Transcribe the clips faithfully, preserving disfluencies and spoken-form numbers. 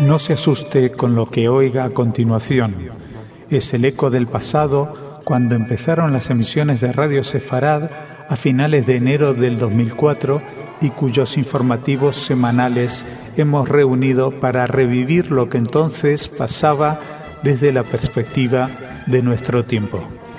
No se asuste con lo que oiga a continuación. Es el eco del pasado cuando empezaron las emisiones de Radio Sefarad a finales de enero del dos mil cuatro y cuyos informativos semanales hemos reunido para revivir lo que entonces pasaba desde la perspectiva de nuestro tiempo.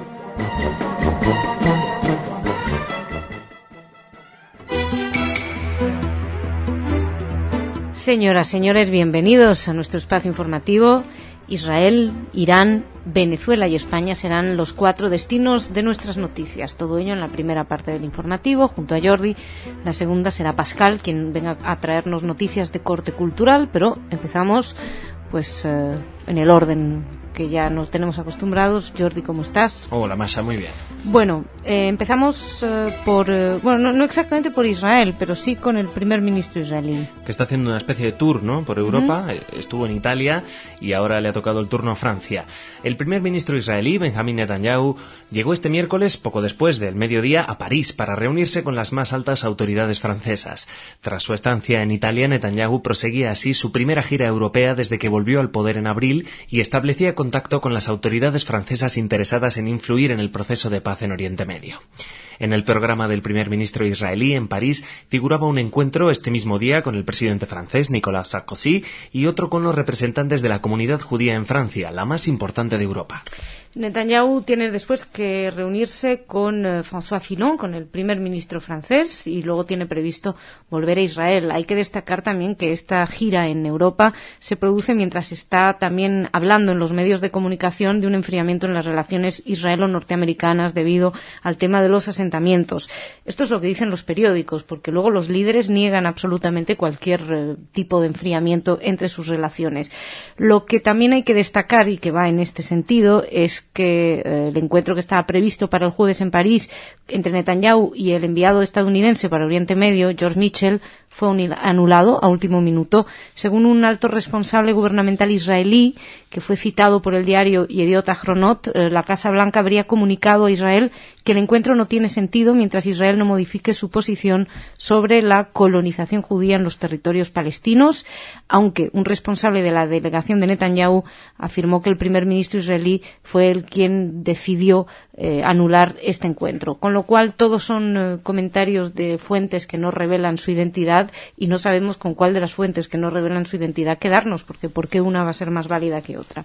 Señoras, señores, bienvenidos a nuestro espacio informativo. Israel, Irán, Venezuela y España serán los cuatro destinos de nuestras noticias. Todo ello en la primera parte del informativo, junto a Jordi. La segunda será Pascal, quien venga a traernos noticias de corte cultural, pero empezamos pues eh, en el orden que ya nos tenemos acostumbrados. Jordi, ¿cómo estás? Hola, Masha, muy bien. Bueno, eh, empezamos eh, por, eh, bueno, no, no exactamente por Israel, pero sí con el primer ministro israelí. Que está haciendo una especie de tour, ¿no?, por Europa. Uh-huh. Estuvo en Italia y ahora le ha tocado el turno a Francia. El primer ministro israelí, Benjamin Netanyahu, llegó este miércoles, poco después del mediodía, a París para reunirse con las más altas autoridades francesas. Tras su estancia en Italia, Netanyahu proseguía así su primera gira europea desde que volvió al poder en abril y establecía contacto con las autoridades francesas interesadas en influir en el proceso de paz en Oriente Medio. En el programa del primer ministro israelí en París figuraba un encuentro este mismo día con el presidente francés Nicolas Sarkozy y otro con los representantes de la comunidad judía en Francia, la más importante de Europa. Netanyahu tiene después que reunirse con eh, François Fillon, con el primer ministro francés, y luego tiene previsto volver a Israel. Hay que destacar también que esta gira en Europa se produce mientras está también hablando en los medios de comunicación de un enfriamiento en las relaciones israelo-norteamericanas debido al tema de los asentamientos. Esto es lo que dicen los periódicos, porque luego los líderes niegan absolutamente cualquier eh, tipo de enfriamiento entre sus relaciones. Lo que también hay que destacar y que va en este sentido es que eh, el encuentro que estaba previsto para el jueves en París entre Netanyahu y el enviado estadounidense para Oriente Medio, George Mitchell, fue anulado a último minuto, según un alto responsable gubernamental israelí que fue citado por el diario Yediot Ahronot. Eh, la Casa Blanca habría comunicado a Israel que el encuentro no tiene sentido mientras Israel no modifique su posición sobre la colonización judía en los territorios palestinos, aunque un responsable de la delegación de Netanyahu afirmó que el primer ministro israelí fue el quien decidió eh, anular este encuentro. Con lo cual, todos son eh, comentarios de fuentes que no revelan su identidad y no sabemos con cuál de las fuentes que no revelan su identidad quedarnos, porque ¿por qué una va a ser más válida que otra?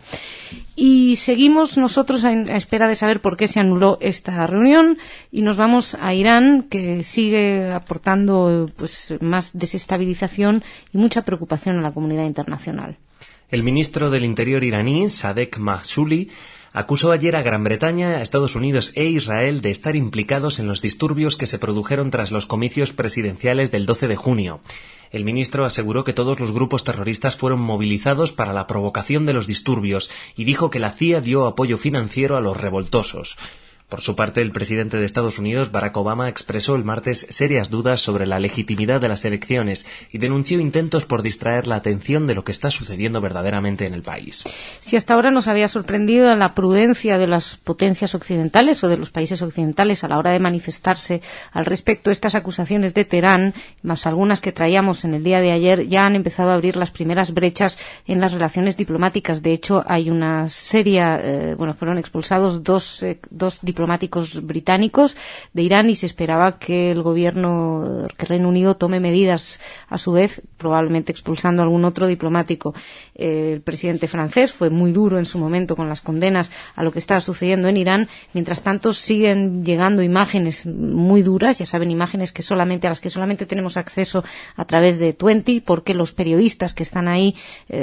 Y seguimos nosotros a espera de saber por qué se anuló esta reunión y nos vamos a Irán, que sigue aportando pues más desestabilización y mucha preocupación a la comunidad internacional. El ministro del Interior iraní, Sadek Mahshuli, acusó ayer a Gran Bretaña, a Estados Unidos e Israel de estar implicados en los disturbios que se produjeron tras los comicios presidenciales del doce de junio. El ministro aseguró que todos los grupos terroristas fueron movilizados para la provocación de los disturbios y dijo que la C I A dio apoyo financiero a los revoltosos. Por su parte, el presidente de Estados Unidos, Barack Obama, expresó el martes serias dudas sobre la legitimidad de las elecciones y denunció intentos por distraer la atención de lo que está sucediendo verdaderamente en el país. Si hasta ahora nos había sorprendido la prudencia de las potencias occidentales o de los países occidentales a la hora de manifestarse al respecto, estas acusaciones de Teherán, más algunas que traíamos en el día de ayer, ya han empezado a abrir las primeras brechas en las relaciones diplomáticas. De hecho, hay una seria, eh, bueno, fueron expulsados dos, eh, dos diplomáticos diplomáticos británicos de Irán y se esperaba que el gobierno, que Reino Unido tome medidas a su vez, probablemente expulsando a algún otro diplomático. Eh, el presidente francés fue muy duro en su momento con las condenas a lo que estaba sucediendo en Irán. Mientras tanto, siguen llegando imágenes muy duras, ya saben, imágenes que solamente a las que solamente tenemos acceso a través de veinte, porque los periodistas que están ahí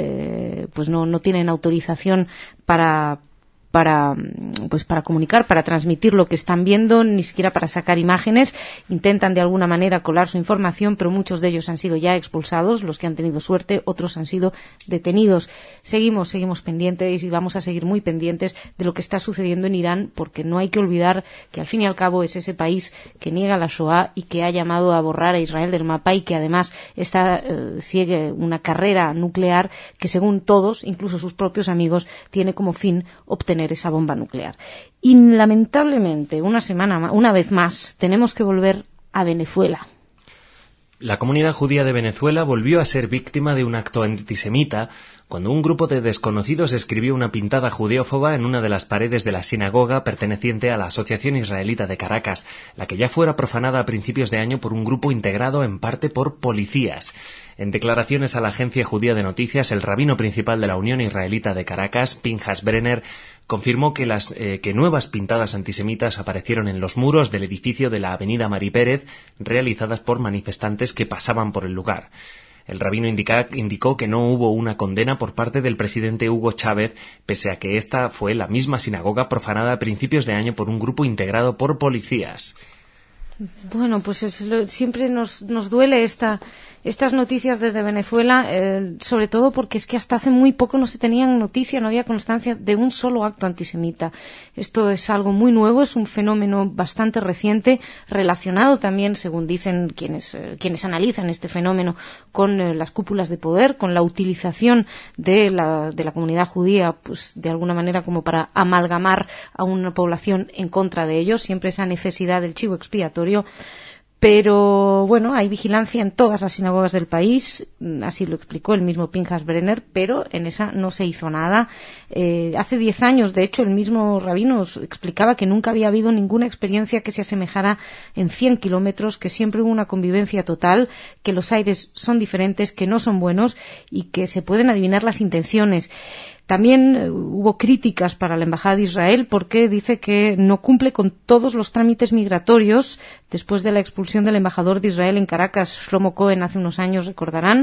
eh, pues no, no tienen autorización para para pues para comunicar, para transmitir lo que están viendo, ni siquiera para sacar imágenes. Intentan de alguna manera colar su información, pero muchos de ellos han sido ya expulsados, los que han tenido suerte, otros han sido detenidos. Seguimos, seguimos pendientes y vamos a seguir muy pendientes de lo que está sucediendo en Irán, porque no hay que olvidar que al fin y al cabo es ese país que niega la Shoah y que ha llamado a borrar a Israel del mapa y que además está, eh, sigue una carrera nuclear que, según todos, incluso sus propios amigos, tiene como fin obtener esa bomba nuclear. Y lamentablemente, una semana, una vez más, tenemos que volver a Venezuela. La comunidad judía de Venezuela volvió a ser víctima de un acto antisemita cuando un grupo de desconocidos escribió una pintada judeófoba en una de las paredes de la sinagoga perteneciente a la Asociación Israelita de Caracas, la que ya fuera profanada a principios de año por un grupo integrado en parte por policías. En declaraciones a la agencia judía de noticias, el rabino principal de la Unión Israelita de Caracas, Pinchas Brenner, confirmó que las eh, que nuevas pintadas antisemitas aparecieron en los muros del edificio de la avenida Mari Pérez, realizadas por manifestantes que pasaban por el lugar. El rabino indica, indicó que no hubo una condena por parte del presidente Hugo Chávez, pese a que esta fue la misma sinagoga profanada a principios de año por un grupo integrado por policías. Bueno, pues es lo, siempre nos, nos duele esta, estas noticias desde Venezuela, eh, sobre todo porque es que hasta hace muy poco no se tenían noticia, no había constancia de un solo acto antisemita. Esto es algo muy nuevo, es un fenómeno bastante reciente, relacionado también, según dicen quienes, eh, quienes analizan este fenómeno, con eh, las cúpulas de poder, con la utilización de la, de la comunidad judía, pues de alguna manera como para amalgamar a una población en contra de ellos, siempre esa necesidad del chivo expiatorio. Pero bueno, hay vigilancia en todas las sinagogas del país, así lo explicó el mismo Pinchas Brenner, pero en esa no se hizo nada. Eh, hace diez años, de hecho, el mismo rabino explicaba que nunca había habido ninguna experiencia que se asemejara en cien kilómetros, que siempre hubo una convivencia total, que los aires son diferentes, que no son buenos y que se pueden adivinar las intenciones. También uh, hubo críticas para la Embajada de Israel porque dice que no cumple con todos los trámites migratorios después de la expulsión del embajador de Israel en Caracas, Shlomo Cohen, hace unos años, recordarán.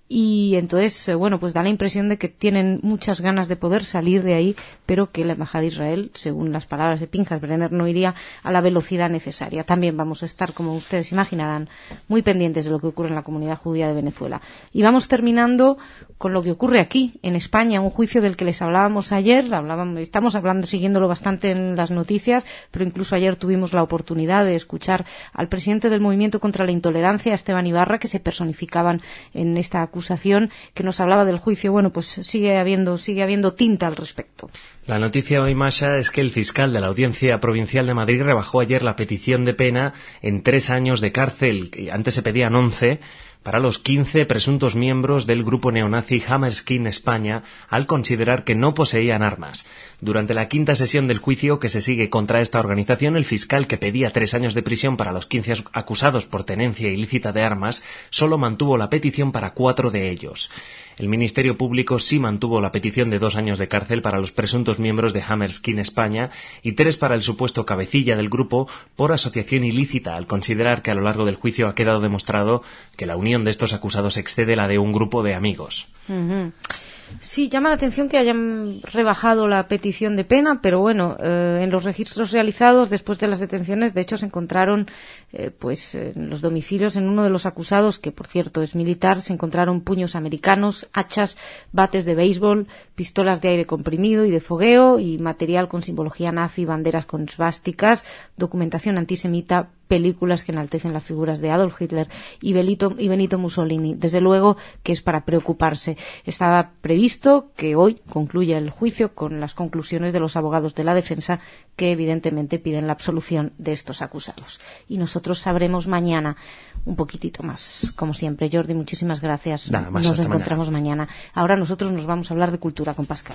Y entonces, eh, bueno, pues da la impresión de que tienen muchas ganas de poder salir de ahí, pero que la Embajada de Israel, según las palabras de Pinchas Brenner, no iría a la velocidad necesaria. También vamos a estar, como ustedes imaginarán, muy pendientes de lo que ocurre en la comunidad judía de Venezuela. Y vamos terminando con lo que ocurre aquí, en España, un juicio del que les hablábamos ayer. Hablábamos, estamos hablando, siguiéndolo bastante en las noticias, pero incluso ayer tuvimos la oportunidad de escuchar al presidente del Movimiento contra la Intolerancia, Esteban Ibarra, que se personificaban en esta acusación, que nos hablaba del juicio. Bueno, pues sigue habiendo, sigue habiendo tinta al respecto. La noticia hoy, Masha, es que el fiscal de la Audiencia Provincial de Madrid rebajó ayer la petición de pena en tres años de cárcel, que antes se pedían once, para los quince presuntos miembros del grupo neonazi Hammerskeen España, al considerar que no poseían armas. Durante la quinta sesión del juicio que se sigue contra esta organización, el fiscal, que pedía tres años de prisión para los quince acusados por tenencia ilícita de armas, solo mantuvo la petición para cuatro de ellos. El Ministerio Público sí mantuvo la petición de dos años de cárcel para los presuntos miembros de Hammerskeen España y tres para el supuesto cabecilla del grupo por asociación ilícita, al considerar que a lo largo del juicio ha quedado demostrado que la unión de estos acusados excede la de un grupo de amigos. Uh-huh. Sí, llama la atención que hayan rebajado la petición de pena, pero bueno, eh, en los registros realizados después de las detenciones, de hecho, se encontraron, eh, pues, en los domicilios, en uno de los acusados, que por cierto es militar, se encontraron puños americanos, hachas, bates de béisbol, pistolas de aire comprimido y de fogueo y material con simbología nazi, banderas con svásticas, documentación antisemita, películas que enaltecen las figuras de Adolf Hitler y Benito, y Benito Mussolini. Desde luego que es para preocuparse. Estaba previsto que hoy concluya el juicio con las conclusiones de los abogados de la defensa, que evidentemente piden la absolución de estos acusados. Y nosotros sabremos mañana un poquitito más. Como siempre, Jordi, muchísimas gracias. Nada más, nos hasta encontramos mañana. mañana. Ahora nosotros nos vamos a hablar de cultura con Pascal.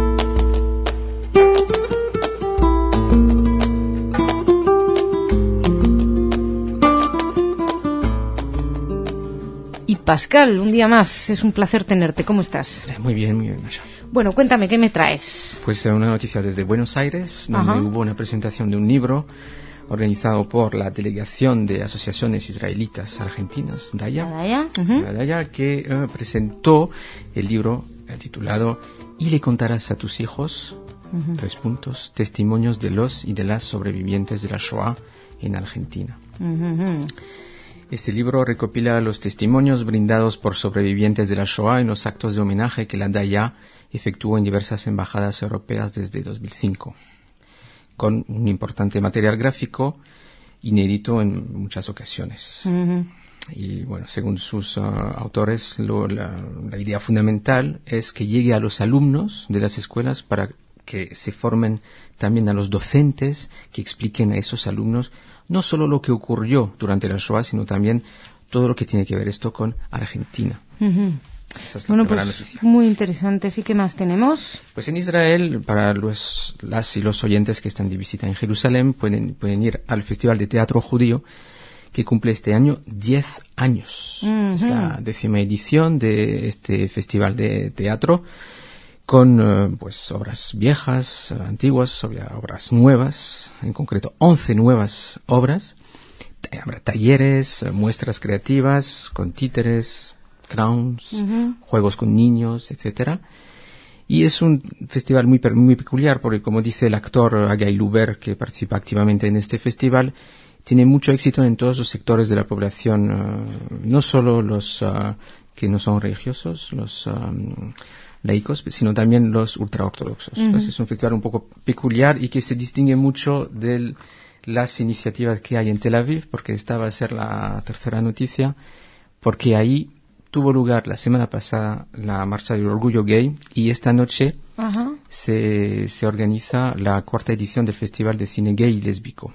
Y Pascal, un día más, es un placer tenerte. ¿Cómo estás? Eh, muy bien, muy bien, Masha. Bueno, cuéntame, ¿qué me traes? Pues eh, una noticia desde Buenos Aires, donde Ajá. hubo una presentación de un libro organizado por la Delegación de Asociaciones Israelitas Argentinas, DAIA, ¿Daya? Uh-huh. la DAIA, que eh, presentó el libro eh, titulado «Y le contarás a tus hijos», uh-huh. tres puntos, testimonios de los y de las sobrevivientes de la Shoah en Argentina. Uh-huh. Este libro recopila los testimonios brindados por sobrevivientes de la Shoah en los actos de homenaje que la DAIA efectuó en diversas embajadas europeas desde dos mil cinco, con un importante material gráfico inédito en muchas ocasiones. Uh-huh. Y bueno, según sus uh, autores, lo, la, la idea fundamental es que llegue a los alumnos de las escuelas para que se formen también a los docentes que expliquen a esos alumnos no solo lo que ocurrió durante la Shoah, sino también todo lo que tiene que ver esto con Argentina. Uh-huh. Esa es la bueno, primera pues noticia. Muy interesante. ¿Y qué más tenemos? Pues en Israel, para los, las y los oyentes que están de visita en Jerusalén, pueden, pueden ir al Festival de Teatro Judío, que cumple este año diez años. Uh-huh. Es la décima edición de este festival de teatro, con uh, pues obras viejas, uh, antiguas, obras nuevas, en concreto once nuevas obras. Habrá talleres, uh, muestras creativas, con títeres, clowns, uh-huh. juegos con niños, etcétera. Y es un festival muy, muy peculiar porque, como dice el actor Agai Luber, que participa activamente en este festival, tiene mucho éxito en todos los sectores de la población, uh, no solo los uh, que no son religiosos, los um, laicos, sino también los ultraortodoxos. Uh-huh. Entonces es un festival un poco peculiar y que se distingue mucho de las iniciativas que hay en Tel Aviv, porque esta va a ser la tercera noticia, porque ahí tuvo lugar la semana pasada la Marcha del Orgullo Gay y esta noche uh-huh. se, se organiza la cuarta edición del Festival de Cine Gay y Lésbico.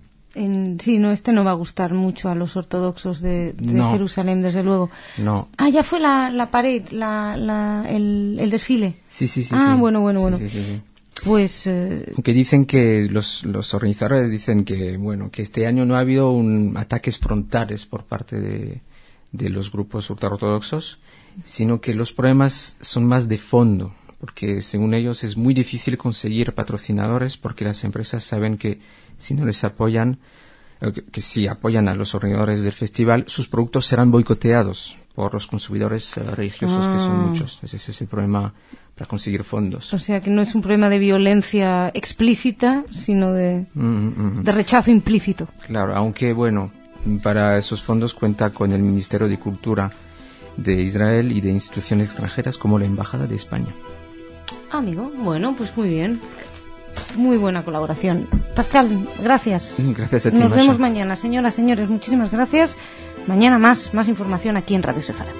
En, sí, no, este no va a gustar mucho a los ortodoxos de, de no, Jerusalén, desde luego. No. Ah, ya fue la, la pared, la, la, el, el desfile. Sí, sí, sí. Ah, sí. bueno, bueno, sí, bueno. Sí, sí, sí. Pues... Eh... Aunque dicen que los, los organizadores dicen que, bueno, que este año no ha habido un, ataques frontales por parte de... de los grupos ultraortodoxos, sino que los problemas son más de fondo, porque según ellos es muy difícil conseguir patrocinadores porque las empresas saben que si no les apoyan, que, que si apoyan a los organizadores del festival, sus productos serán boicoteados por los consumidores uh, religiosos, ah. que son muchos. Ese es el problema para conseguir fondos. O sea que no es un problema de violencia explícita, sino de, mm-hmm. de rechazo implícito. Claro, aunque bueno, para esos fondos cuenta con el Ministerio de Cultura de Israel y de instituciones extranjeras como la Embajada de España. Amigo, bueno, pues muy bien. Muy buena colaboración. Pascal, gracias. Gracias a ti, Nos Masha. vemos mañana. Señoras, señores, muchísimas gracias. Mañana más, más información aquí en Radio Sefarad.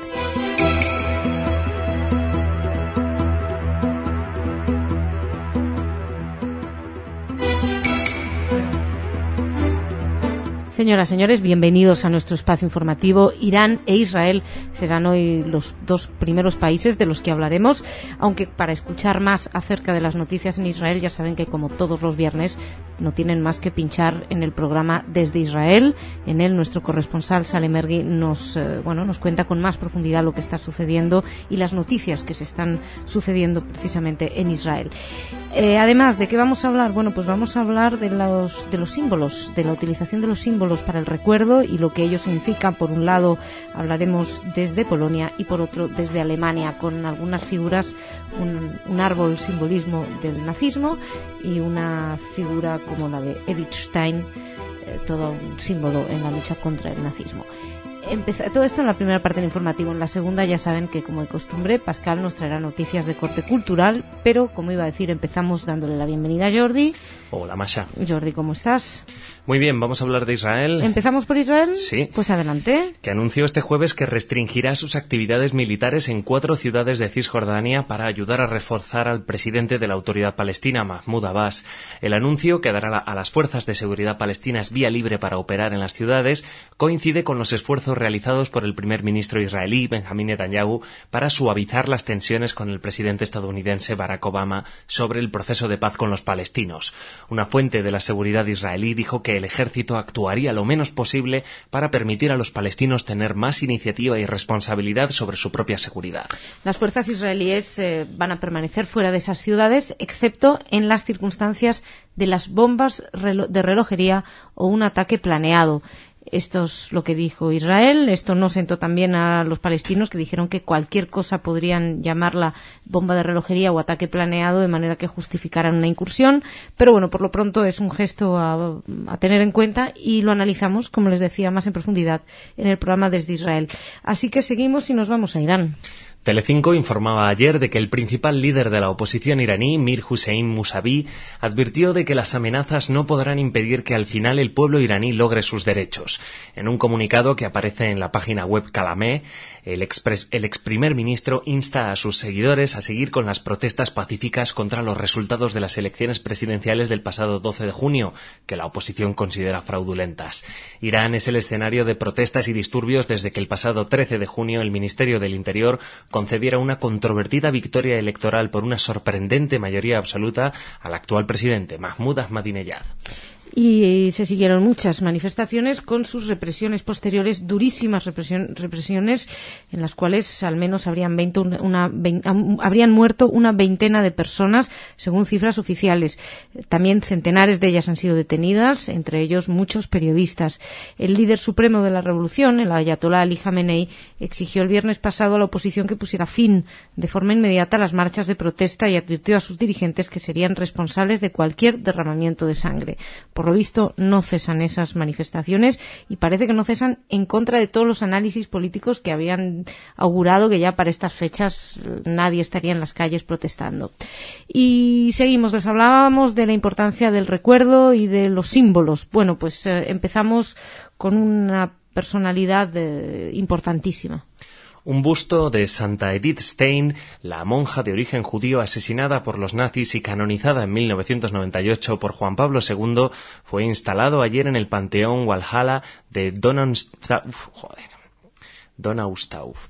Señoras, señores, bienvenidos a nuestro espacio informativo. Irán e Israel serán hoy los dos primeros países de los que hablaremos, aunque para escuchar más acerca de las noticias en Israel ya saben que, como todos los viernes, no tienen más que pinchar en el programa Desde Israel. En él nuestro corresponsal Salem Ergi nos, eh, bueno, nos cuenta con más profundidad lo que está sucediendo y las noticias que se están sucediendo precisamente en Israel. Eh, además, ¿de qué vamos a hablar? Bueno, pues vamos a hablar de los, de los símbolos, de la utilización de los símbolos para el recuerdo y lo que ello significa. Por un lado hablaremos desde Polonia y por otro desde Alemania, con algunas figuras, un, un árbol simbolismo del nazismo y una figura como la de Edith Stein, eh, todo un símbolo en la lucha contra el nazismo. Empeza, todo esto en la primera parte del informativo. En la segunda ya saben que, como de costumbre, Pascal nos traerá noticias de corte cultural, pero, como iba a decir, empezamos dándole la bienvenida a Jordi. Hola, Masha. Jordi, ¿cómo estás? Muy bien, vamos a hablar de Israel. ¿Empezamos por Israel? Sí. Pues adelante. Que anunció este jueves que restringirá sus actividades militares en cuatro ciudades de Cisjordania para ayudar a reforzar al presidente de la Autoridad Palestina, Mahmoud Abbas. El anuncio, que dará a las fuerzas de seguridad palestinas vía libre para operar en las ciudades, coincide con los esfuerzos realizados por el primer ministro israelí, Benjamín Netanyahu, para suavizar las tensiones con el presidente estadounidense Barack Obama sobre el proceso de paz con los palestinos. Una fuente de la seguridad israelí dijo que el ejército actuaría lo menos posible para permitir a los palestinos tener más iniciativa y responsabilidad sobre su propia seguridad. Las fuerzas israelíes eh, van a permanecer fuera de esas ciudades, excepto en las circunstancias de las bombas de relojería o un ataque planeado. Esto es lo que dijo Israel. Esto no sentó también a los palestinos, que dijeron que cualquier cosa podrían llamarla bomba de relojería o ataque planeado, de manera que justificaran una incursión. Pero bueno, por lo pronto es un gesto a, a tener en cuenta y lo analizamos, como les decía, más en profundidad en el programa Desde Israel. Así que seguimos y nos vamos a Irán. Telecinco informaba ayer de que el principal líder de la oposición iraní, Mir Hossein Mousavi, advirtió de que las amenazas no podrán impedir que al final el pueblo iraní logre sus derechos. En un comunicado que aparece en la página web Calamé, el ex, el ex primer ministro insta a sus seguidores a seguir con las protestas pacíficas contra los resultados de las elecciones presidenciales del pasado doce de junio, que la oposición considera fraudulentas. Irán es el escenario de protestas y disturbios desde que el pasado trece de junio el Ministerio del Interior concediera una controvertida victoria electoral por una sorprendente mayoría absoluta al actual presidente, Mahmoud Ahmadinejad. Y se siguieron muchas manifestaciones con sus represiones posteriores, durísimas represión, represiones en las cuales al menos habrían, veinte, una, una, veinte, habrían muerto una veintena de personas, según cifras oficiales. También centenares de ellas han sido detenidas, entre ellos muchos periodistas. El líder supremo de la revolución, el ayatolá Ali Jamenei, exigió el viernes pasado a la oposición que pusiera fin de forma inmediata a las marchas de protesta y advirtió a sus dirigentes que serían responsables de cualquier derramamiento de sangre. Por lo visto, no cesan esas manifestaciones y parece que no cesan en contra de todos los análisis políticos que habían augurado que ya para estas fechas nadie estaría en las calles protestando. Y seguimos, les hablábamos de la importancia del recuerdo y de los símbolos. Bueno, pues eh, empezamos con una personalidad eh, importantísima. Un busto de Santa Edith Stein, la monja de origen judío asesinada por los nazis y canonizada en mil novecientos noventa y ocho por Juan Pablo segundo, fue instalado ayer en el Panteón Walhalla de Donaustauf, joder, Donaustauf.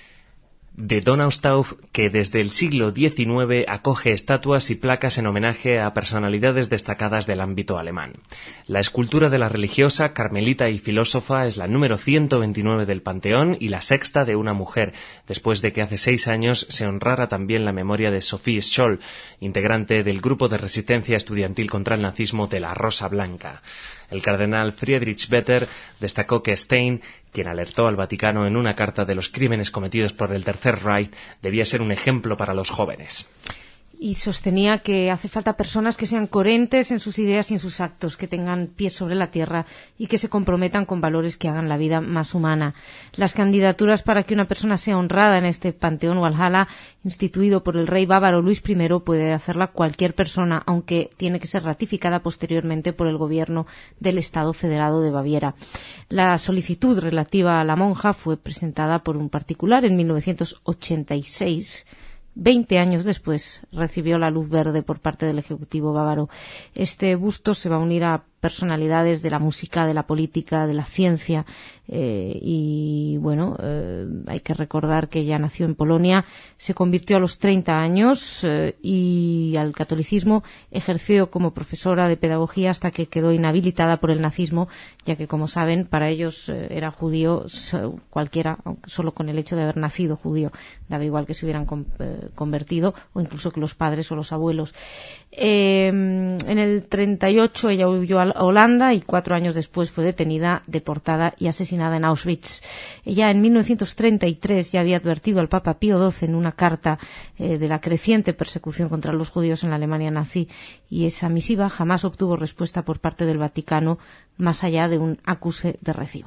de Donaustauf, que desde el siglo diecinueve acoge estatuas y placas en homenaje a personalidades destacadas del ámbito alemán. La escultura de la religiosa, carmelita y filósofa es la número ciento veintinueve del Panteón y la sexta de una mujer, después de que hace seis años se honrara también la memoria de Sophie Scholl, integrante del grupo de resistencia estudiantil contra el nazismo de la Rosa Blanca. El cardenal Friedrich Vetter destacó que Stein, quien alertó al Vaticano en una carta de los crímenes cometidos por el Tercer Reich, debía ser un ejemplo para los jóvenes. Y sostenía que hace falta personas que sean coherentes en sus ideas y en sus actos, que tengan pies sobre la tierra y que se comprometan con valores que hagan la vida más humana. Las candidaturas para que una persona sea honrada en este Panteón Walhalla, instituido por el rey bávaro Luis primero, puede hacerla cualquier persona, aunque tiene que ser ratificada posteriormente por el gobierno del Estado Federado de Baviera. La solicitud relativa a la monja fue presentada por un particular en mil novecientos ochenta y seis. Veinte años después recibió la luz verde por parte del Ejecutivo bávaro. Este busto se va a unir a personalidades de la música, de la política, de la ciencia eh, y bueno, eh, hay que recordar que ella nació en Polonia, se convirtió a los treinta años eh, y al catolicismo, ejerció como profesora de pedagogía hasta que quedó inhabilitada por el nazismo, ya que como saben para ellos eh, era judío cualquiera, aunque solo con el hecho de haber nacido judío, daba igual que se hubieran con, eh, convertido o incluso que los padres o los abuelos. Eh, en el treinta y ocho ella huyó a Holanda y cuatro años después fue detenida, deportada y asesinada en Auschwitz. Ella en mil novecientos treinta y tres ya había advertido al Papa Pío doce en una carta eh, de la creciente persecución contra los judíos en la Alemania nazi y esa misiva jamás obtuvo respuesta por parte del Vaticano más allá de un acuse de recibo.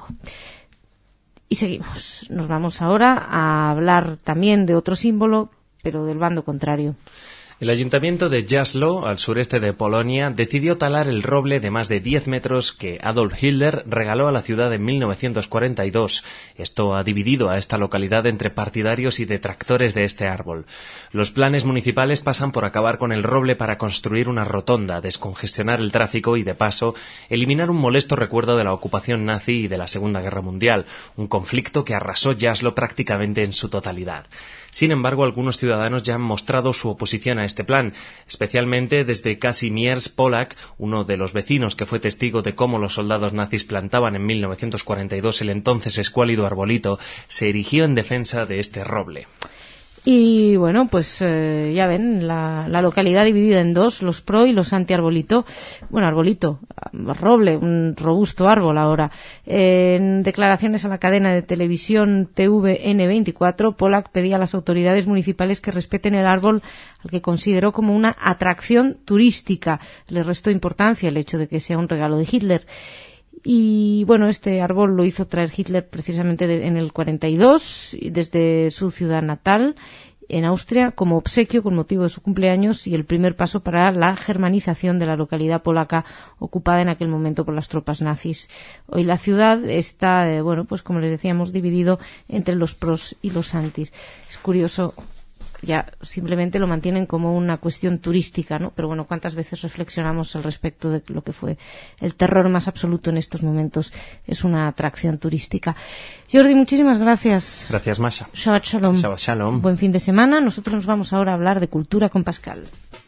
Y seguimos. Nos vamos ahora a hablar también de otro símbolo, pero del bando contrario. El ayuntamiento de Jaslo, al sureste de Polonia, decidió talar el roble de más de diez metros que Adolf Hitler regaló a la ciudad en mil novecientos cuarenta y dos. Esto ha dividido a esta localidad entre partidarios y detractores de este árbol. Los planes municipales pasan por acabar con el roble para construir una rotonda, descongestionar el tráfico y, de paso, eliminar un molesto recuerdo de la ocupación nazi y de la Segunda Guerra Mundial, un conflicto que arrasó Jaslo prácticamente en su totalidad. Sin embargo, algunos ciudadanos ya han mostrado su oposición a este plan, especialmente desde Kazimierz Polak, uno de los vecinos que fue testigo de cómo los soldados nazis plantaban en mil novecientos cuarenta y dos el entonces escuálido arbolito, se erigió en defensa de este roble. Y bueno, pues eh, ya ven, la, la localidad dividida en dos, los pro y los anti-arbolito. Bueno, arbolito, roble, un robusto árbol ahora. Eh, en declaraciones a la cadena de televisión T V N veinticuatro, Polak pedía a las autoridades municipales que respeten el árbol al que consideró como una atracción turística. Le restó importancia el hecho de que sea un regalo de Hitler. Y bueno, este árbol lo hizo traer Hitler precisamente de, en el cuarenta y dos, desde su ciudad natal, en Austria, como obsequio con motivo de su cumpleaños y el primer paso para la germanización de la localidad polaca ocupada en aquel momento por las tropas nazis. Hoy la ciudad está, eh, bueno, pues como les decíamos, dividido entre los pros y los antis. Es curioso, ya simplemente lo mantienen como una cuestión turística, ¿no? Pero bueno, ¿cuántas veces reflexionamos al respecto de lo que fue el terror más absoluto en estos momentos? Es una atracción turística. Jordi, muchísimas gracias. Gracias, Masha. Shabbat Shalom. Shabbat Shalom. Buen fin de semana. Nosotros nos vamos ahora a hablar de cultura con Pascal.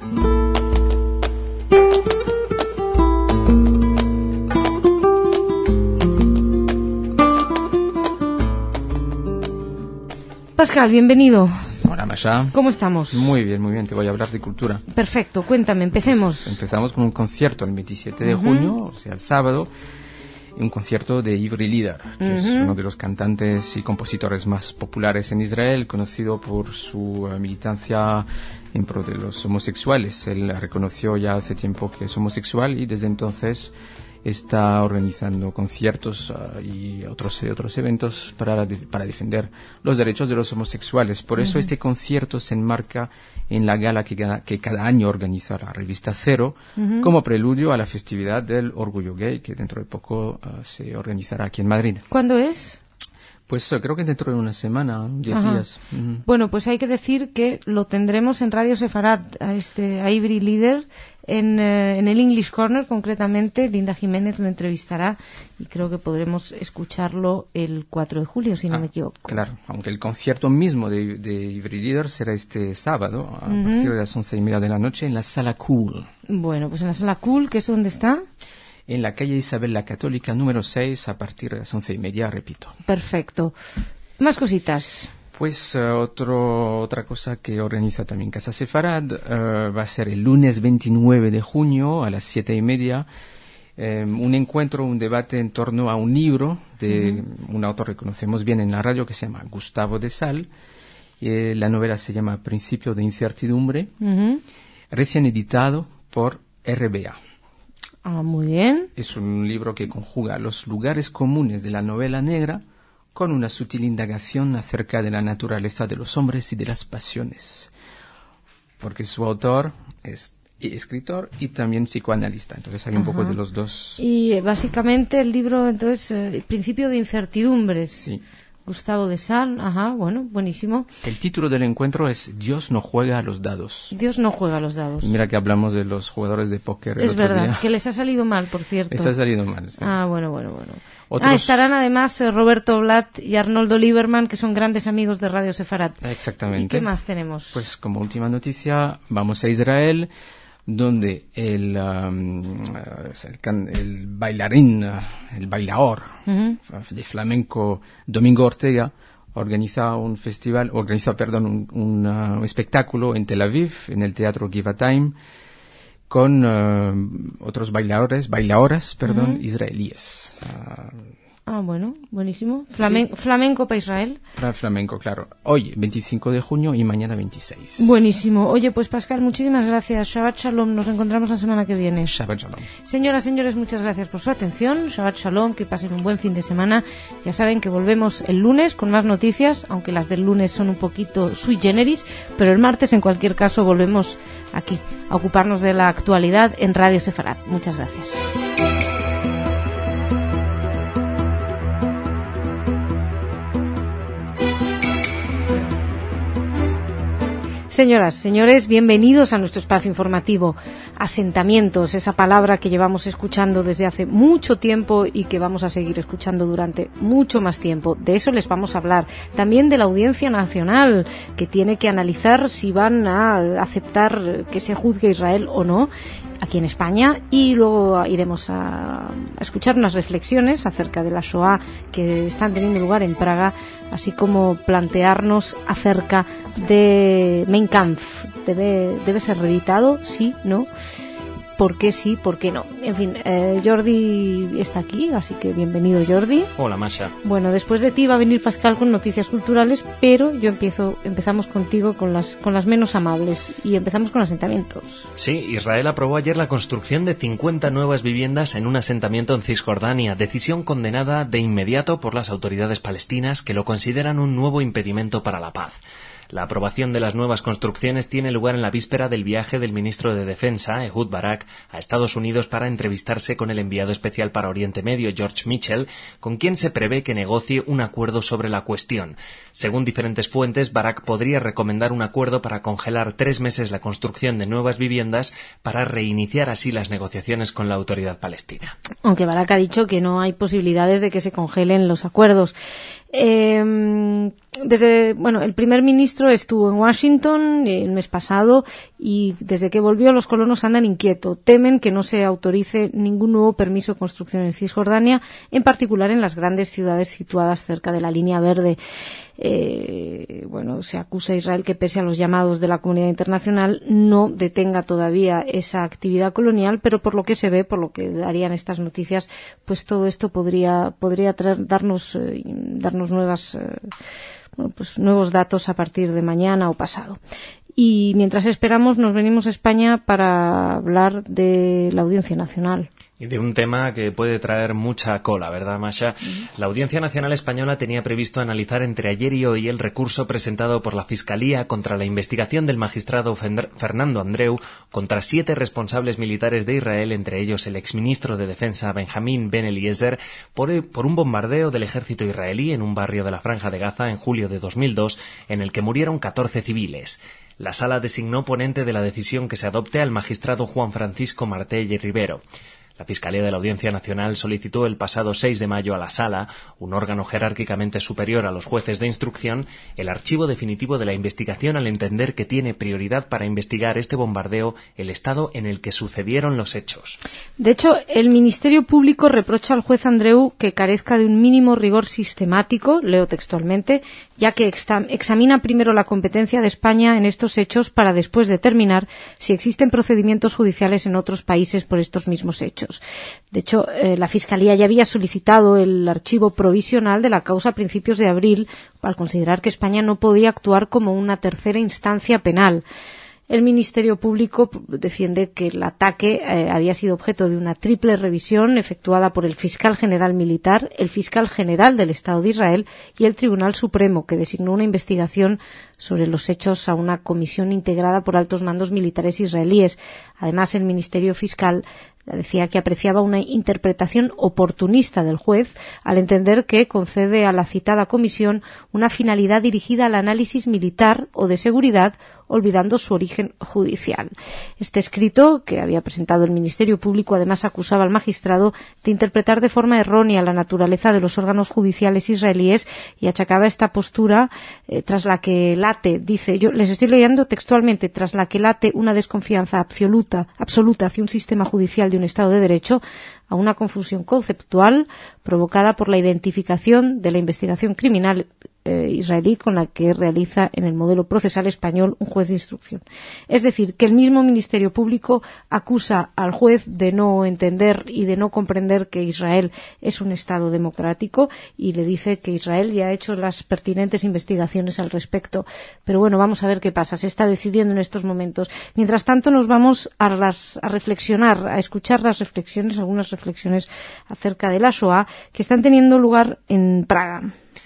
Pascal, bienvenido. Hola, Masha. ¿Cómo estamos? Muy bien, muy bien. Te voy a hablar de cultura. Perfecto. Cuéntame, empecemos. Pues empezamos con un concierto el veintisiete de junio, o sea, el sábado. Un concierto de Ivry Lider, que uh-huh. es uno de los cantantes y compositores más populares en Israel, conocido por su uh, militancia en pro de los homosexuales. Él reconoció ya hace tiempo que es homosexual y desde entonces está organizando conciertos uh, y otros, otros eventos para, de, para defender los derechos de los homosexuales. Por eso uh-huh. este concierto se enmarca en la gala que, que cada año organiza la revista Cero, uh-huh. como preludio a la festividad del Orgullo Gay, que dentro de poco uh, se organizará aquí en Madrid. ¿Cuándo es? Pues uh, creo que dentro de una semana, diez Ajá. días. Uh-huh. Bueno, pues hay que decir que lo tendremos en Radio Sefarad, a, este, a Ivry Lider, en, eh, en el English Corner concretamente. Linda Jiménez lo entrevistará y creo que podremos escucharlo el cuatro de julio, si no ah, me equivoco. Claro, aunque el concierto mismo de, de Ivry Lider será este sábado a uh-huh. partir de las once y media de la noche en la Sala Cool. Bueno, pues en la Sala Cool, ¿que es donde está? En la calle Isabel la Católica número seis a partir de las once y media, repito. Perfecto. Más cositas. Pues uh, otro, otra cosa que organiza también Casa Sefarad uh, va a ser el lunes veintinueve de junio a las siete y media um, un encuentro, un debate en torno a un libro de uh-huh. un autor que conocemos bien en la radio que se llama Gustavo de Sal. Eh, la novela se llama Principio de Incertidumbre, uh-huh. recién editado por R B A. Ah, muy bien. Es un libro que conjuga los lugares comunes de la novela negra con una sutil indagación acerca de la naturaleza de los hombres y de las pasiones. Porque su autor es escritor y también psicoanalista, entonces hay un Ajá. poco de los dos. Y eh, básicamente el libro, entonces, eh, Principio de Incertidumbres. Sí. Gustavo de Sal, ajá, bueno, buenísimo. El título del encuentro es Dios no juega a los dados. Dios no juega a los dados. Y mira que hablamos de los jugadores de póker el Es otro verdad, día. que les ha salido mal, por cierto. Les ha salido mal, sí. Ah, bueno, bueno, bueno. Otros... Ah, estarán además eh, Roberto Blatt y Arnoldo Lieberman, que son grandes amigos de Radio Sefarad. Exactamente. ¿Y qué más tenemos? Pues como última noticia, vamos a Israel, donde el, um, el, can, el bailarín, el bailaor uh-huh. de flamenco Domingo Ortega organiza un festival, organiza, perdón, un, un, uh, un espectáculo en Tel Aviv, en el Teatro Givatayim, con uh, otros bailadores, bailadoras, perdón, uh-huh. israelíes. Uh, ah, bueno, buenísimo. Flamen- sí. Flamenco para Israel. Para flamenco, claro. Hoy, veinticinco de junio y mañana veintiséis. Buenísimo. Oye, pues Pascal, muchísimas gracias. Shabbat Shalom. Nos encontramos la semana que viene. Shabbat Shalom. Señoras, señores, muchas gracias por su atención. Shabbat Shalom. Que pasen un buen fin de semana. Ya saben que volvemos el lunes con más noticias, aunque las del lunes son un poquito sui generis, pero el martes, en cualquier caso, volvemos aquí a ocuparnos de la actualidad en Radio Sefarad. Muchas gracias. Señoras, señores, bienvenidos a nuestro espacio informativo. Asentamientos, esa palabra que llevamos escuchando desde hace mucho tiempo y que vamos a seguir escuchando durante mucho más tiempo. De eso les vamos a hablar. También de la Audiencia Nacional, que tiene que analizar si van a aceptar que se juzgue a Israel o no aquí en España, y luego iremos a, a escuchar unas reflexiones acerca de la Shoah que están teniendo lugar en Praga, así como plantearnos acerca de Mein Kampf. ¿Debe, debe ser reeditado? ¿Sí? ¿No? por qué sí, por qué no. En fin, eh, Jordi está aquí, así que bienvenido, Jordi. Hola, Masha. Bueno, después de ti va a venir Pascal con noticias culturales, pero yo empiezo, empezamos contigo con las, con las menos amables y empezamos con asentamientos. Sí, Israel aprobó ayer la construcción de cincuenta nuevas viviendas en un asentamiento en Cisjordania, decisión condenada de inmediato por las autoridades palestinas que lo consideran un nuevo impedimento para la paz. La aprobación de las nuevas construcciones tiene lugar en la víspera del viaje del ministro de Defensa, Ehud Barak, a Estados Unidos para entrevistarse con el enviado especial para Oriente Medio, George Mitchell, con quien se prevé que negocie un acuerdo sobre la cuestión. Según diferentes fuentes, Barak podría recomendar un acuerdo para congelar tres meses la construcción de nuevas viviendas para reiniciar así las negociaciones con la autoridad palestina. Aunque Barak ha dicho que no hay posibilidades de que se congelen los acuerdos. Eh, desde, bueno, el primer ministro estuvo en Washington el mes pasado y desde que volvió los colonos andan inquietos. Temen que no se autorice ningún nuevo permiso de construcción en Cisjordania, en particular en las grandes ciudades situadas cerca de la línea verde. Eh, bueno, se acusa a Israel que, pese a los llamados de la comunidad internacional, no detenga todavía esa actividad colonial, pero por lo que se ve, por lo que darían estas noticias, pues todo esto podría podría traer, darnos eh, darnos nuevas eh, bueno, pues nuevos datos a partir de mañana o pasado. Y mientras esperamos, nos venimos a España para hablar de la Audiencia Nacional. Y de un tema que puede traer mucha cola, ¿verdad, Masha? La Audiencia Nacional Española tenía previsto analizar entre ayer y hoy el recurso presentado por la Fiscalía contra la investigación del magistrado Fernando Andreu contra siete responsables militares de Israel, entre ellos el exministro de Defensa Benjamín Ben Eliezer, por, por un bombardeo del ejército israelí en un barrio de la Franja de Gaza en julio de dos mil dos, en el que murieron catorce civiles. La Sala designó ponente de la decisión que se adopte al magistrado Juan Francisco Martell y Rivero. La Fiscalía de la Audiencia Nacional solicitó el pasado seis de mayo a la Sala, un órgano jerárquicamente superior a los jueces de instrucción, el archivo definitivo de la investigación al entender que tiene prioridad para investigar este bombardeo el estado en el que sucedieron los hechos. De hecho, el Ministerio Público reprocha al juez Andreu que carezca de un mínimo rigor sistemático, leo textualmente, ya que examina primero la competencia de España en estos hechos para después determinar si existen procedimientos judiciales en otros países por estos mismos hechos. De hecho, eh, la Fiscalía ya había solicitado el archivo provisional de la causa a principios de abril al considerar que España no podía actuar como una tercera instancia penal. El Ministerio Público defiende que el ataque eh, había sido objeto de una triple revisión efectuada por el Fiscal General Militar, el Fiscal General del Estado de Israel y el Tribunal Supremo, que designó una investigación sobre los hechos a una comisión integrada por altos mandos militares israelíes. Además, el Ministerio Fiscal decía que apreciaba una interpretación oportunista del juez al entender que concede a la citada comisión una finalidad dirigida al análisis militar o de seguridad, olvidando su origen judicial. Este escrito, que había presentado el Ministerio Público, además acusaba al magistrado de interpretar de forma errónea la naturaleza de los órganos judiciales israelíes y achacaba esta postura eh, tras la que late, dice, yo les estoy leyendo textualmente, tras la que late una desconfianza absoluta, absoluta hacia un sistema judicial de un Estado de Derecho, a una confusión conceptual provocada por la identificación de la investigación criminal eh, israelí con la que realiza en el modelo procesal español un juez de instrucción. Es decir, que el mismo Ministerio Público acusa al juez de no entender y de no comprender que Israel es un Estado democrático y le dice que Israel ya ha hecho las pertinentes investigaciones al respecto. Pero bueno, vamos a ver qué pasa. Se está decidiendo en estos momentos. Mientras tanto, nos vamos a, las, a reflexionar, a escuchar las reflexiones, algunas reflexiones acerca de la Shoah que están teniendo lugar en Praga.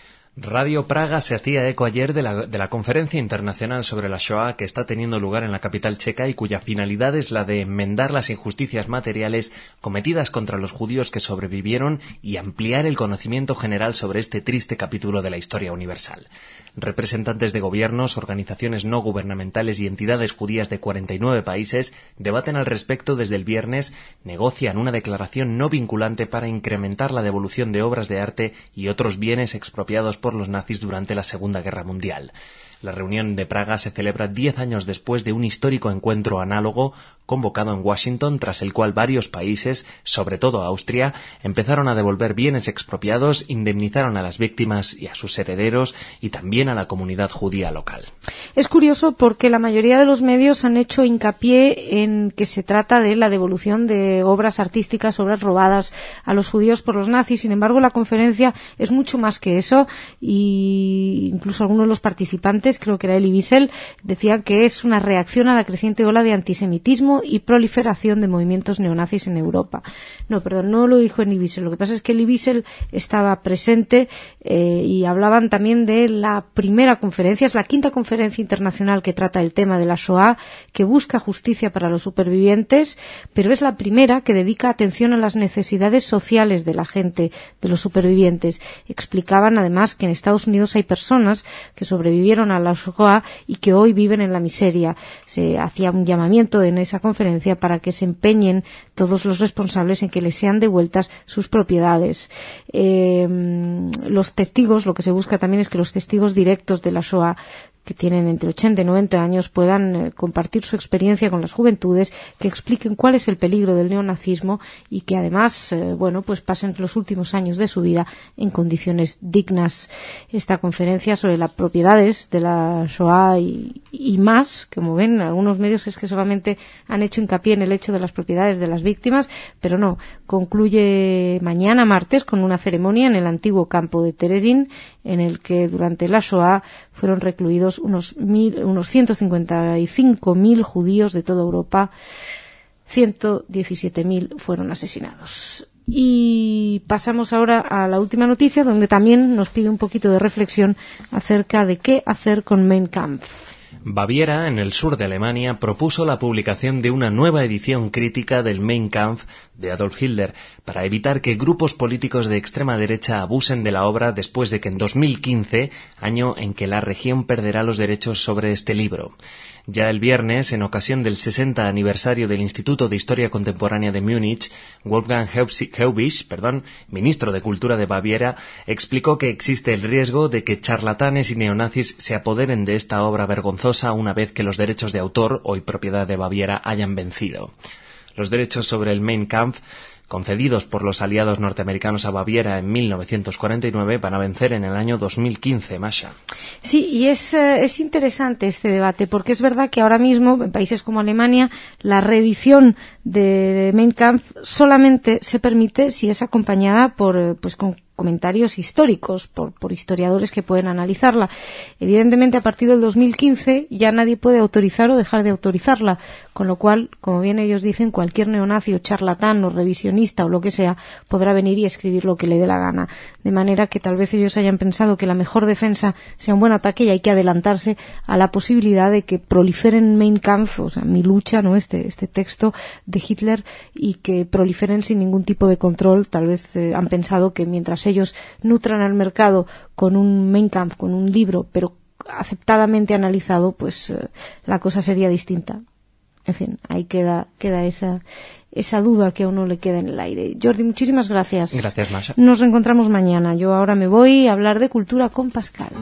Radio Praga se hacía eco ayer de la, de la conferencia internacional sobre la Shoah que está teniendo lugar en la capital checa y cuya finalidad es la de enmendar las injusticias materiales cometidas contra los judíos que sobrevivieron y ampliar el conocimiento general sobre este triste capítulo de la historia universal. Representantes de gobiernos, organizaciones no gubernamentales y entidades judías de cuarenta y nueve países debaten al respecto desde el viernes, negocian una declaración no vinculante para incrementar la devolución de obras de arte y otros bienes expropiados por los nazis durante la Segunda Guerra Mundial. La reunión de Praga se celebra diez años después de un histórico encuentro análogo convocado en Washington, tras el cual varios países, sobre todo Austria, empezaron a devolver bienes expropiados, indemnizaron a las víctimas y a sus herederos y también a la comunidad judía local. Es curioso porque la mayoría de los medios han hecho hincapié en que se trata de la devolución de obras artísticas, obras robadas a los judíos por los nazis. Sin embargo, la conferencia es mucho más que eso, y incluso algunos de los participantes, creo que era Elie Wiesel, decían que es una reacción a la creciente ola de antisemitismo y proliferación de movimientos neonazis en Europa. No, perdón, no lo dijo Elie Wiesel. Lo que pasa es que Elie Wiesel estaba presente eh, y hablaban también de la primera conferencia, es la quinta conferencia internacional que trata el tema de la Shoah, que busca justicia para los supervivientes, pero es la primera que dedica atención a las necesidades sociales de la gente, de los supervivientes. Explicaban además que en Estados Unidos hay personas que sobrevivieron a la Shoah y que hoy viven en la miseria. Se hacía un llamamiento en esa conferencia para que se empeñen todos los responsables en que les sean devueltas sus propiedades. Eh, los testigos, lo que se busca también es que los testigos directos de la Shoah, que tienen entre ochenta y noventa años, puedan eh, compartir su experiencia con las juventudes, que expliquen cuál es el peligro del neonazismo y que además, eh, bueno, pues pasen los últimos años de su vida en condiciones dignas. Esta conferencia sobre las propiedades de la Shoah y, y más, como ven, algunos medios es que solamente han hecho hincapié en el hecho de las propiedades de las víctimas, pero no, concluye mañana martes con una ceremonia en el antiguo campo de Terezín, en el que durante la Shoah fueron recluidos unos, mil, unos ciento cincuenta y cinco mil judíos de toda Europa, ciento diecisiete mil fueron asesinados. Y pasamos ahora a la última noticia, donde también nos pide un poquito de reflexión acerca de qué hacer con Mein Kampf. Baviera, en el sur de Alemania, propuso la publicación de una nueva edición crítica del Mein Kampf de Adolf Hitler para evitar que grupos políticos de extrema derecha abusen de la obra después de que en dos mil quince, año en que la región perderá los derechos sobre este libro. Ya el viernes, en ocasión del sesenta aniversario del Instituto de Historia Contemporánea de Múnich, Wolfgang Heubisch, perdón, ministro de Cultura de Baviera, explicó que existe el riesgo de que charlatanes y neonazis se apoderen de esta obra vergonzosa una vez que los derechos de autor, hoy propiedad de Baviera, hayan vencido. Los derechos sobre el Mein Kampf, concedidos por los aliados norteamericanos a Baviera en mil novecientos cuarenta y nueve, van a vencer en el año dos mil quince, Masha. Sí, y es, eh, es interesante este debate, porque es verdad que ahora mismo, en países como Alemania, la reedición de Mein Kampf solamente se permite si es acompañada por, pues, con comentarios históricos por, por historiadores que pueden analizarla. Evidentemente, a partir del dos mil quince ya nadie puede autorizar o dejar de autorizarla, con lo cual, como bien ellos dicen, cualquier neonazi o charlatán o revisionista o lo que sea podrá venir y escribir lo que le dé la gana. De manera que tal vez ellos hayan pensado que la mejor defensa sea un buen ataque y hay que adelantarse a la posibilidad de que proliferen Mein Kampf, o sea, mi lucha, ¿no? este, este texto de Hitler, y que proliferen sin ningún tipo de control. Tal vez eh, han pensado que mientras ellos nutran al mercado con un Mein Kampf, con un libro, pero aceptadamente analizado, pues eh, la cosa sería distinta. En fin, ahí queda, queda esa, esa duda que a uno le queda en el aire. Jordi, muchísimas gracias. Gracias, Masha. Nos reencontramos mañana. Yo ahora me voy a hablar de cultura con Pascal.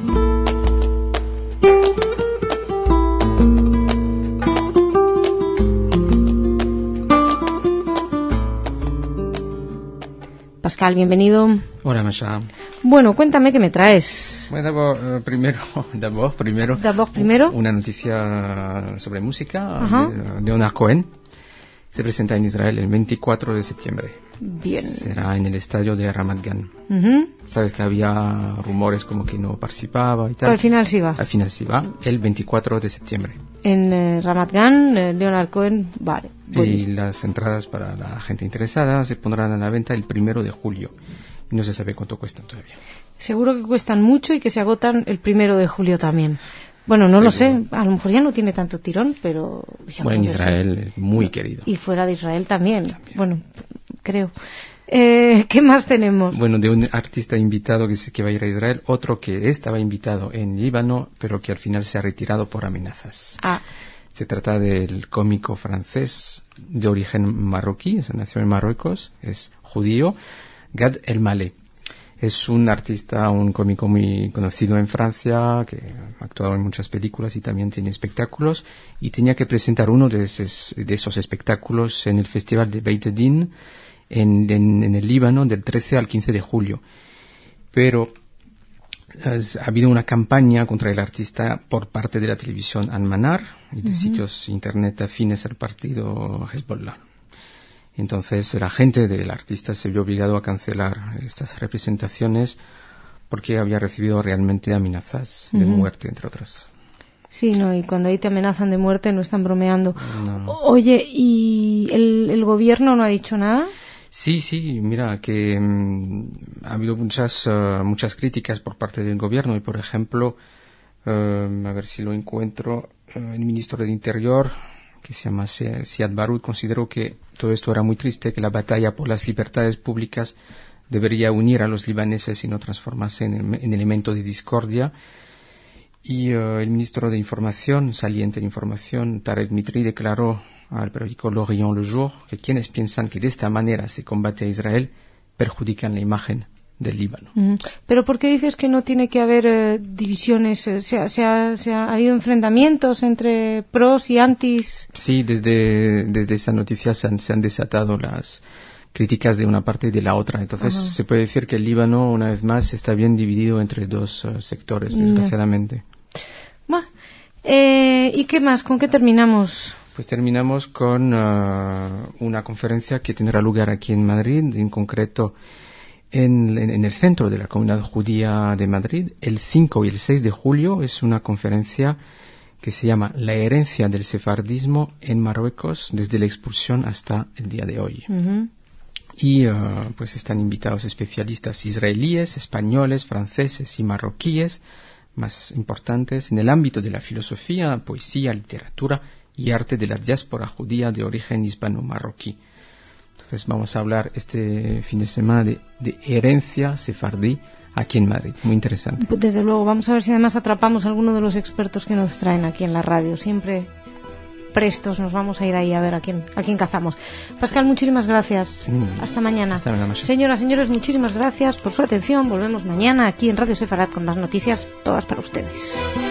Pascal, bienvenido. Hola, Masha. Bueno, cuéntame qué me traes. Bueno, d'abord, eh, primero, d'abord, primero, D'abord, primero. una noticia sobre música. Ajá. de Leonard Cohen se presenta en Israel el veinticuatro de septiembre. Bien. Será en el estadio de Ramat Gan. Uh-huh. Sabes que había rumores como que no participaba y tal. Pero al final sí va. Al final sí va, el veinticuatro de septiembre. En eh, Ramat Gan, eh, Leonard Cohen, vale. Y Buenísimo. las entradas para la gente interesada se pondrán a la venta el primero de julio. Y no se sabe cuánto cuestan todavía. Seguro que cuestan mucho y que se agotan el primero de julio también. Bueno, no Seguro. lo sé, a lo mejor ya no tiene tanto tirón, pero... yo Bueno, en creo que Israel sí. es muy querido. Y fuera de Israel también. también. Bueno, creo. Eh, ¿Qué más tenemos? Bueno, de un artista invitado que, se, que va a ir a Israel, otro que estaba invitado en Líbano, pero que al final se ha retirado por amenazas. Ah, Se trata del cómico francés de origen marroquí, o sea, nació en Marruecos, es judío, Gad Elmaleh. Es un artista, un cómico muy conocido en Francia, que ha actuado en muchas películas y también tiene espectáculos, y tenía que presentar uno de esos, de esos espectáculos en el Festival de Beit Din en, en, en el Líbano del trece al quince de julio. Pero has, ha habido una campaña contra el artista por parte de la televisión Al-Manar y de uh-huh. sitios internet afines al partido Hezbollah. Entonces la gente del artista se vio obligado a cancelar estas representaciones porque había recibido realmente amenazas de uh-huh. muerte, entre otras. Sí, no, y cuando ahí te amenazan de muerte no están bromeando. No, no. Oye, ¿y el, el gobierno no ha dicho nada? Sí, sí, mira, que um, ha habido muchas uh, muchas críticas por parte del gobierno y, por ejemplo, uh, a ver si lo encuentro, uh, el ministro del Interior, que se llama Siad Barut, consideró que todo esto era muy triste, que la batalla por las libertades públicas debería unir a los libaneses y no transformarse en, en elemento de discordia. Y uh, el ministro de Información, saliente de Información, Tarek Mitri, declaró al periódico L'Orient Le Jour que quienes piensan que de esta manera se combate a Israel perjudican la imagen del Líbano. Mm. ¿Pero por qué dices que no tiene que haber eh, divisiones? ¿Se ha, se ha, se ha, ¿Ha habido enfrentamientos entre pros y antis? Sí, desde, desde esa noticia se han, se han desatado las críticas de una parte y de la otra. Entonces uh-huh. se puede decir que el Líbano, una vez más, está bien dividido entre dos uh, sectores, desgraciadamente. Bueno, eh, ¿y qué más? ¿Con qué terminamos? Pues terminamos con uh, una conferencia que tendrá lugar aquí en Madrid, en concreto en, en, en el centro de la comunidad judía de Madrid, el cinco y el seis de julio. Es una conferencia que se llama La herencia del sefardismo en Marruecos desde la expulsión hasta el día de hoy. Uh-huh. Y uh, pues están invitados especialistas israelíes, españoles, franceses y marroquíes, más importantes en el ámbito de la filosofía, poesía, literatura y arte de la diáspora judía de origen hispano-marroquí. Entonces vamos a hablar este fin de semana de, de herencia sefardí aquí en Madrid. Muy interesante. Desde luego, vamos a ver si además atrapamos a alguno de los expertos que nos traen aquí en la radio. Siempre prestos nos vamos a ir ahí a ver a quién, a quién cazamos. Pascal, muchísimas gracias. Sí. Hasta mañana. Hasta mañana. Señoras, señores, muchísimas gracias por su atención. Volvemos mañana aquí en Radio Sefarad con las noticias todas para ustedes.